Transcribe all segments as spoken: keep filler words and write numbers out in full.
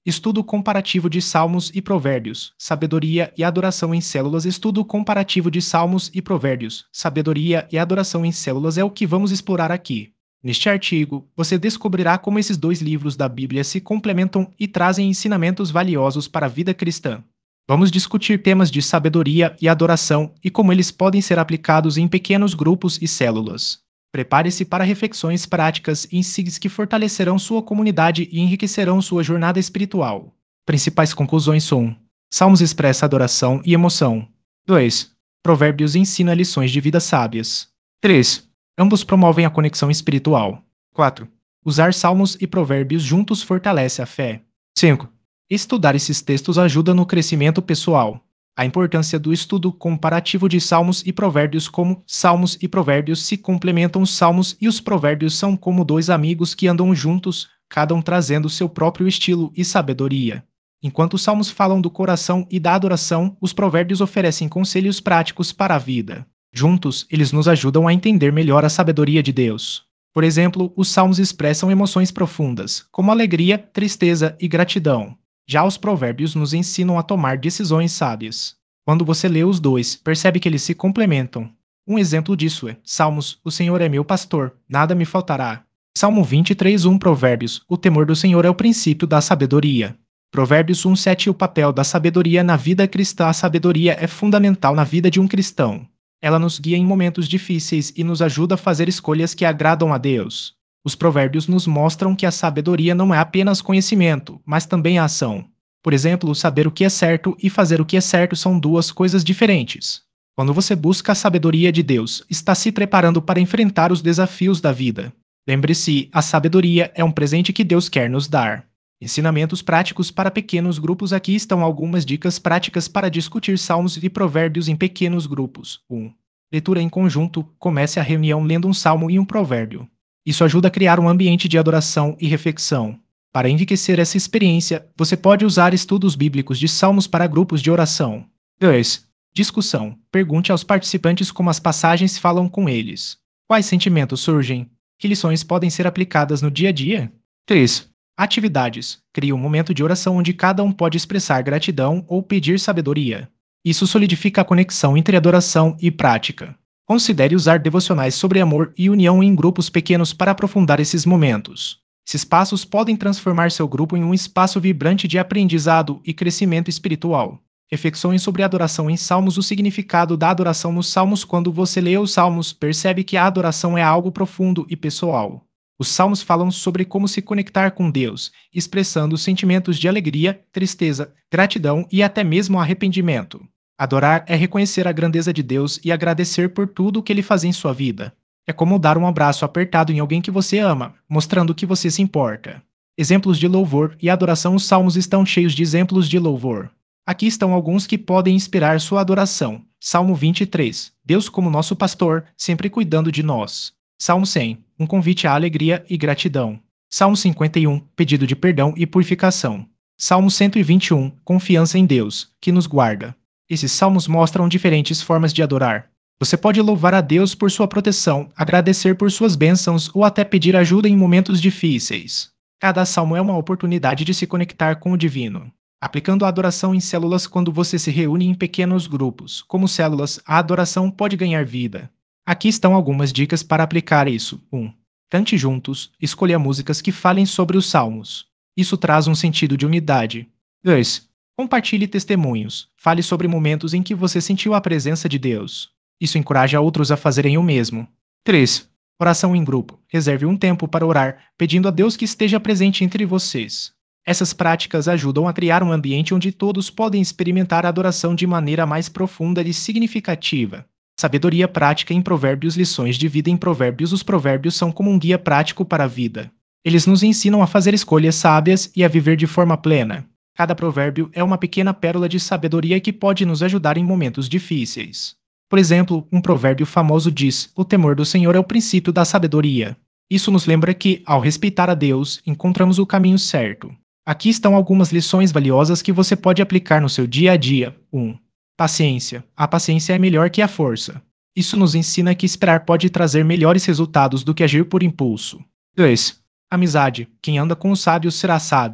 Estudo comparativo de Salmos e Provérbios, sabedoria e adoração em células. Estudo comparativo de Salmos e Provérbios, sabedoria e adoração em células é o que vamos explorar aqui. Neste artigo, você descobrirá como esses dois livros da Bíblia se complementam e trazem ensinamentos valiosos para a vida cristã. Vamos discutir temas de sabedoria e adoração e como eles podem ser aplicados em pequenos grupos e células. Prepare-se para reflexões práticas e insights que fortalecerão sua comunidade e enriquecerão sua jornada espiritual. Principais conclusões são: Salmos expressa adoração e emoção. dois. Provérbios ensina lições de vida sábias. três. Ambos promovem a conexão espiritual. quatro. Usar Salmos e Provérbios juntos fortalece a fé. cinco. Estudar esses textos ajuda no crescimento pessoal. A importância do estudo comparativo de Salmos e Provérbios. Como Salmos e Provérbios se complementam, os Salmos e os Provérbios são como dois amigos que andam juntos, cada um trazendo seu próprio estilo e sabedoria. Enquanto os Salmos falam do coração e da adoração, os Provérbios oferecem conselhos práticos para a vida. Juntos, eles nos ajudam a entender melhor a sabedoria de Deus. Por exemplo, os Salmos expressam emoções profundas, como alegria, tristeza e gratidão. Já os Provérbios nos ensinam a tomar decisões sábias. Quando você lê os dois, percebe que eles se complementam. Um exemplo disso é Salmos: O Senhor é meu pastor, nada me faltará. Salmo vinte e três, um. Provérbios: O temor do Senhor é o princípio da sabedoria. Provérbios um, sete. O papel da sabedoria na vida cristã. A sabedoria é fundamental na vida de um cristão. Ela nos guia em momentos difíceis e nos ajuda a fazer escolhas que agradam a Deus. Os Provérbios nos mostram que a sabedoria não é apenas conhecimento, mas também a ação. Por exemplo, saber o que é certo e fazer o que é certo são duas coisas diferentes. Quando você busca a sabedoria de Deus, está se preparando para enfrentar os desafios da vida. Lembre-se, a sabedoria é um presente que Deus quer nos dar. Ensinamentos práticos para pequenos grupos. Aqui estão algumas dicas práticas para discutir Salmos e Provérbios em pequenos grupos. um. Leitura em conjunto. Comece a reunião lendo um salmo e um provérbio. Isso ajuda a criar um ambiente de adoração e reflexão. Para enriquecer essa experiência, você pode usar estudos bíblicos de salmos para grupos de oração. dois. Discussão. Pergunte aos participantes como as passagens falam com eles. Quais sentimentos surgem? Que lições podem ser aplicadas no dia a dia? três. Atividades. Crie um momento de oração onde cada um pode expressar gratidão ou pedir sabedoria. Isso solidifica a conexão entre adoração e prática. Considere usar devocionais sobre amor e união em grupos pequenos para aprofundar esses momentos. Esses passos podem transformar seu grupo em um espaço vibrante de aprendizado e crescimento espiritual. Reflexões sobre adoração em Salmos. O significado da adoração nos Salmos. Quando você lê os Salmos, percebe que a adoração é algo profundo e pessoal. Os Salmos falam sobre como se conectar com Deus, expressando sentimentos de alegria, tristeza, gratidão e até mesmo arrependimento. Adorar é reconhecer a grandeza de Deus e agradecer por tudo o que Ele faz em sua vida. É como dar um abraço apertado em alguém que você ama, mostrando que você se importa. Exemplos de louvor e adoração. Os Salmos estão cheios de exemplos de louvor. Aqui estão alguns que podem inspirar sua adoração. Salmo vinte e três. Deus como nosso pastor, sempre cuidando de nós. Salmo cem. Um convite à alegria e gratidão. Salmo cinquenta e um. Pedido de perdão e purificação. Salmo cento e vinte e um. Confiança em Deus, que nos guarda. Esses salmos mostram diferentes formas de adorar. Você pode louvar a Deus por sua proteção, agradecer por suas bênçãos ou até pedir ajuda em momentos difíceis. Cada salmo é uma oportunidade de se conectar com o divino. Aplicando a adoração em células. Quando você se reúne em pequenos grupos, como células, a adoração pode ganhar vida. Aqui estão algumas dicas para aplicar isso. um. Cante juntos. Escolha músicas que falem sobre os salmos. Isso traz um sentido de unidade. dois. Compartilhe testemunhos. Fale sobre momentos em que você sentiu a presença de Deus. Isso encoraja outros a fazerem o mesmo. três. Oração em grupo. Reserve um tempo para orar, pedindo a Deus que esteja presente entre vocês. Essas práticas ajudam a criar um ambiente onde todos podem experimentar a adoração de maneira mais profunda e significativa. Sabedoria prática em Provérbios. Lições de vida em Provérbios. Os provérbios são como um guia prático para a vida. Eles nos ensinam a fazer escolhas sábias e a viver de forma plena. Cada provérbio é uma pequena pérola de sabedoria que pode nos ajudar em momentos difíceis. Por exemplo, um provérbio famoso diz: O temor do Senhor é o princípio da sabedoria. Isso nos lembra que, ao respeitar a Deus, encontramos o caminho certo. Aqui estão algumas lições valiosas que você pode aplicar no seu dia a dia. um. Paciência. A paciência é melhor que a força. Isso nos ensina que esperar pode trazer melhores resultados do que agir por impulso. dois. Amizade. Quem anda com os sábios será sábio.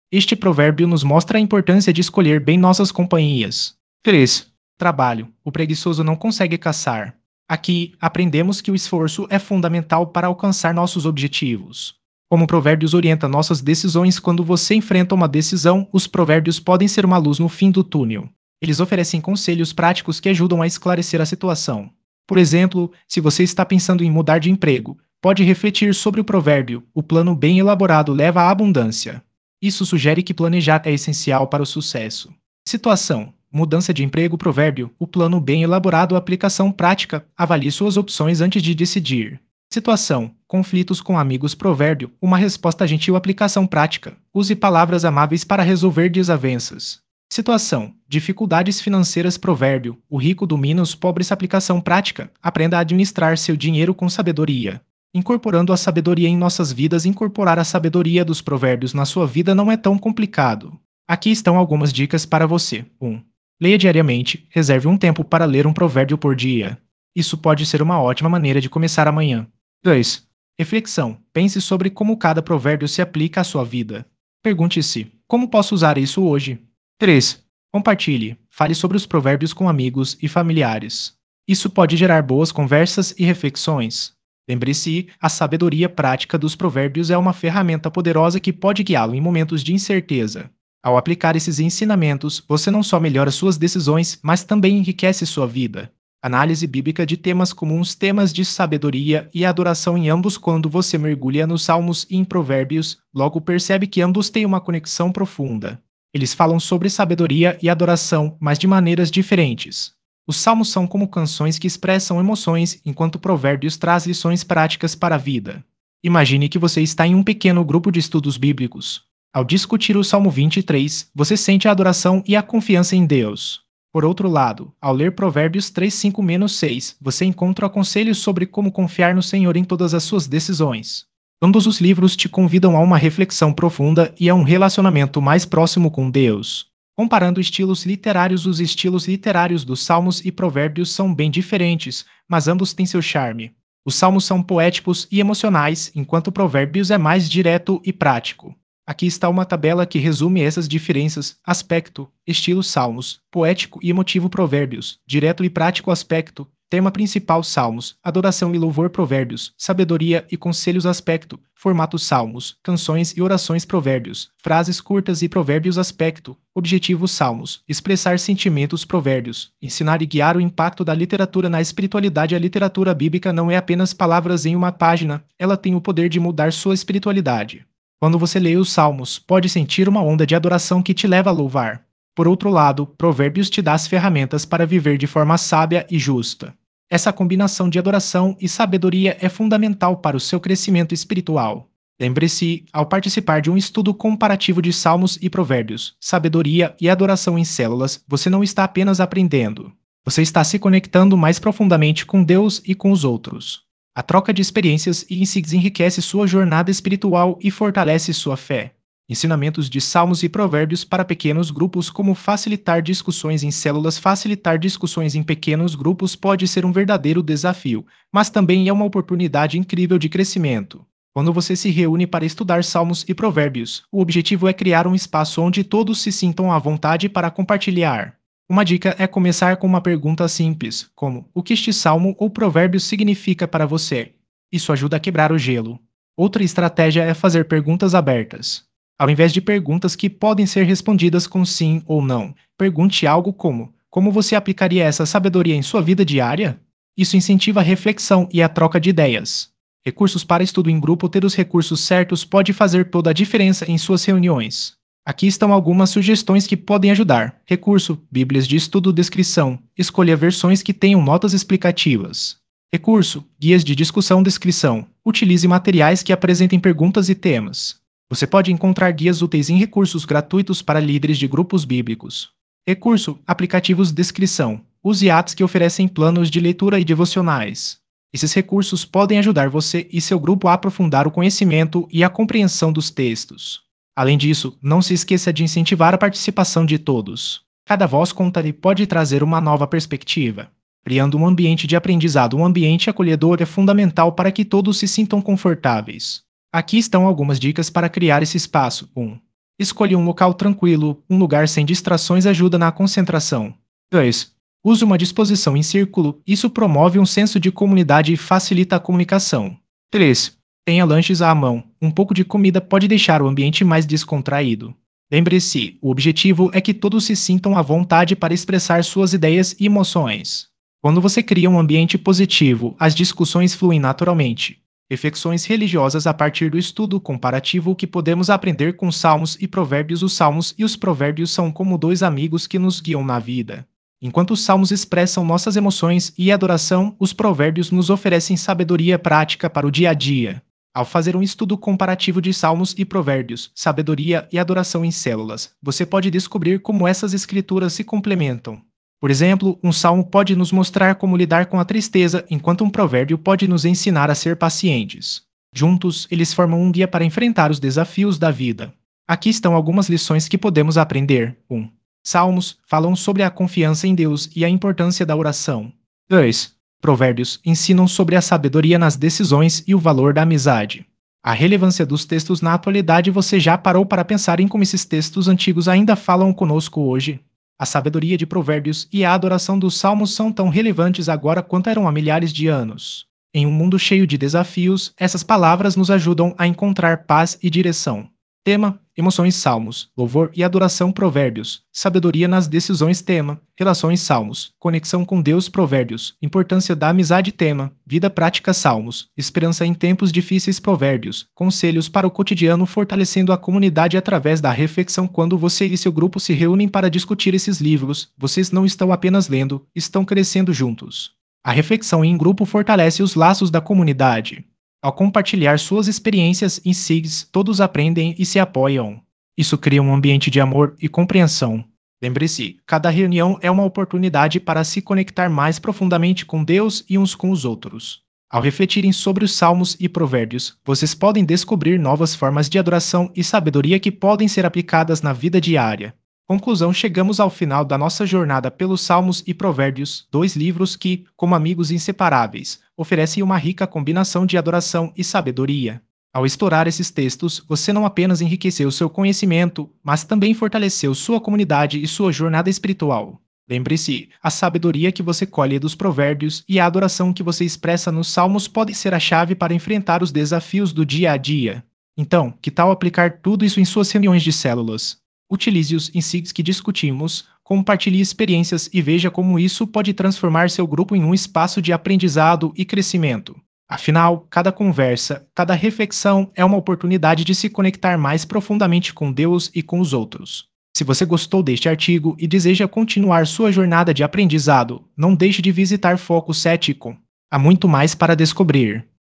Este provérbio nos mostra a importância de escolher bem nossas companhias. três. Trabalho. O preguiçoso não consegue caçar. Aqui, aprendemos que o esforço é fundamental para alcançar nossos objetivos. Como Provérbios orienta nossas decisões quando você enfrenta uma decisão, os provérbios podem ser uma luz no fim do túnel. Eles oferecem conselhos práticos que ajudam a esclarecer a situação. Por exemplo, se você está pensando em mudar de emprego, pode refletir sobre o provérbio: o plano bem elaborado leva à abundância. Isso sugere que planejar é essencial para o sucesso. Situação: mudança de emprego. Provérbio: o plano bem elaborado. Aplicação prática: avalie suas opções antes de decidir. Situação: conflitos com amigos. Provérbio: uma resposta gentil. Aplicação prática: use palavras amáveis para resolver desavenças. Situação: dificuldades financeiras. Provérbio: o rico domina os pobres. Aplicação prática: aprenda a administrar seu dinheiro com sabedoria. Incorporando a sabedoria em nossas vidas. Incorporar a sabedoria dos provérbios na sua vida não é tão complicado. Aqui estão algumas dicas para você. um. Leia diariamente. Reserve um tempo para ler um provérbio por dia. Isso pode ser uma ótima maneira de começar amanhã. dois. Reflexão. Pense sobre como cada provérbio se aplica à sua vida. Pergunte-se: como posso usar isso hoje? três. Compartilhe. Fale sobre os provérbios com amigos e familiares. Isso pode gerar boas conversas e reflexões. Lembre-se, a sabedoria prática dos provérbios é uma ferramenta poderosa que pode guiá-lo em momentos de incerteza. Ao aplicar esses ensinamentos, você não só melhora suas decisões, mas também enriquece sua vida. Análise bíblica de temas comuns. Temas de sabedoria e adoração em ambos. Quando você mergulha nos Salmos e em Provérbios, logo percebe que ambos têm uma conexão profunda. Eles falam sobre sabedoria e adoração, mas de maneiras diferentes. Os Salmos são como canções que expressam emoções, enquanto Provérbios traz lições práticas para a vida. Imagine que você está em um pequeno grupo de estudos bíblicos. Ao discutir o Salmo vinte e três, você sente a adoração e a confiança em Deus. Por outro lado, ao ler Provérbios três, cinco a seis, você encontra conselhos sobre como confiar no Senhor em todas as suas decisões. Ambos os livros te convidam a uma reflexão profunda e a um relacionamento mais próximo com Deus. Comparando estilos literários, os estilos literários dos Salmos e Provérbios são bem diferentes, mas ambos têm seu charme. Os Salmos são poéticos e emocionais, enquanto Provérbios é mais direto e prático. Aqui está uma tabela que resume essas diferenças: aspecto, estilo Salmos, poético e emotivo Provérbios, direto e prático. Aspecto, tema principal Salmos, adoração e louvor. Provérbios, sabedoria e conselhos. Aspecto, formato Salmos, canções e orações. Provérbios, frases curtas e Provérbios. Aspecto, objetivo Salmos, expressar sentimentos. Provérbios, ensinar e guiar. O impacto da literatura na espiritualidade. A literatura bíblica não é apenas palavras em uma página, ela tem o poder de mudar sua espiritualidade. Quando você lê os Salmos, pode sentir uma onda de adoração que te leva a louvar. Por outro lado, Provérbios te dá as ferramentas para viver de forma sábia e justa. Essa combinação de adoração e sabedoria é fundamental para o seu crescimento espiritual. Lembre-se, ao participar de um estudo comparativo de Salmos e Provérbios, sabedoria e adoração em células, você não está apenas aprendendo. Você está se conectando mais profundamente com Deus e com os outros. A troca de experiências e insights enriquece sua jornada espiritual e fortalece sua fé. Ensinamentos de Salmos e Provérbios para pequenos grupos. Como facilitar discussões em células. Facilitar discussões em pequenos grupos pode ser um verdadeiro desafio, mas também é uma oportunidade incrível de crescimento. Quando você se reúne para estudar Salmos e Provérbios, o objetivo é criar um espaço onde todos se sintam à vontade para compartilhar. Uma dica é começar com uma pergunta simples, como: o que este salmo ou provérbio significa para você? Isso ajuda a quebrar o gelo. Outra estratégia é fazer perguntas abertas. Ao invés de perguntas que podem ser respondidas com sim ou não, pergunte algo como: como você aplicaria essa sabedoria em sua vida diária? Isso incentiva a reflexão e a troca de ideias. Recursos para estudo em grupo. Ter os recursos certos pode fazer toda a diferença em suas reuniões. Aqui estão algumas sugestões que podem ajudar. Recurso: Bíblias de estudo. Descrição: escolha versões que tenham notas explicativas. Recurso: guias de discussão. Descrição: utilize materiais que apresentem perguntas e temas. Você pode encontrar guias úteis em recursos gratuitos para líderes de grupos bíblicos. Recurso: aplicativos. Descrição: use apps que oferecem planos de leitura e devocionais. Esses recursos podem ajudar você e seu grupo a aprofundar o conhecimento e a compreensão dos textos. Além disso, não se esqueça de incentivar a participação de todos. Cada voz conta e pode trazer uma nova perspectiva. Criando um ambiente de aprendizado. Um ambiente acolhedor é fundamental para que todos se sintam confortáveis. Aqui estão algumas dicas para criar esse espaço. um. Escolha um local tranquilo, um lugar sem distrações ajuda na concentração. dois. Use uma disposição em círculo, isso promove um senso de comunidade e facilita a comunicação. três. Tenha lanches à mão, um pouco de comida pode deixar o ambiente mais descontraído. Lembre-se, o objetivo é que todos se sintam à vontade para expressar suas ideias e emoções. Quando você cria um ambiente positivo, as discussões fluem naturalmente. Reflexões religiosas a partir do estudo comparativo que podemos aprender com Salmos e Provérbios. Os Salmos e os Provérbios são como dois amigos que nos guiam na vida. Enquanto os Salmos expressam nossas emoções e adoração, os Provérbios nos oferecem sabedoria prática para o dia a dia. Ao fazer um estudo comparativo de Salmos e Provérbios, sabedoria e adoração em células, você pode descobrir como essas escrituras se complementam. Por exemplo, um salmo pode nos mostrar como lidar com a tristeza, enquanto um provérbio pode nos ensinar a ser pacientes. Juntos, eles formam um guia para enfrentar os desafios da vida. Aqui estão algumas lições que podemos aprender. um. Salmos falam sobre a confiança em Deus e a importância da oração. dois. Provérbios ensinam sobre a sabedoria nas decisões e o valor da amizade. A relevância dos textos na atualidade. Você já parou para pensar em como esses textos antigos ainda falam conosco hoje? A sabedoria de Provérbios e a adoração dos Salmos são tão relevantes agora quanto eram há milhares de anos. Em um mundo cheio de desafios, essas palavras nos ajudam a encontrar paz e direção. Tema: emoções. Salmos, louvor e adoração. Provérbios, sabedoria nas decisões. Tema: relações. Salmos, conexão com Deus. Provérbios, importância da amizade. Tema: vida prática. Salmos, esperança em tempos difíceis. Provérbios, conselhos para o cotidiano. Fortalecendo a comunidade através da reflexão. Quando você e seu grupo se reúnem para discutir esses livros, vocês não estão apenas lendo, estão crescendo juntos. A reflexão em grupo fortalece os laços da comunidade. Ao compartilhar suas experiências em S I Gs, todos aprendem e se apoiam. Isso cria um ambiente de amor e compreensão. Lembre-se, cada reunião é uma oportunidade para se conectar mais profundamente com Deus e uns com os outros. Ao refletirem sobre os Salmos e Provérbios, vocês podem descobrir novas formas de adoração e sabedoria que podem ser aplicadas na vida diária. Conclusão: chegamos ao final da nossa jornada pelos Salmos e Provérbios, dois livros que, como amigos inseparáveis, oferecem uma rica combinação de adoração e sabedoria. Ao explorar esses textos, você não apenas enriqueceu seu conhecimento, mas também fortaleceu sua comunidade e sua jornada espiritual. Lembre-se, a sabedoria que você colhe dos Provérbios e a adoração que você expressa nos Salmos podem ser a chave para enfrentar os desafios do dia a dia. Então, que tal aplicar tudo isso em suas reuniões de células? Utilize os insights que discutimos, compartilhe experiências e veja como isso pode transformar seu grupo em um espaço de aprendizado e crescimento. Afinal, cada conversa, cada reflexão é uma oportunidade de se conectar mais profundamente com Deus e com os outros. Se você gostou deste artigo e deseja continuar sua jornada de aprendizado, não deixe de visitar Foco Cético. Há muito mais para descobrir.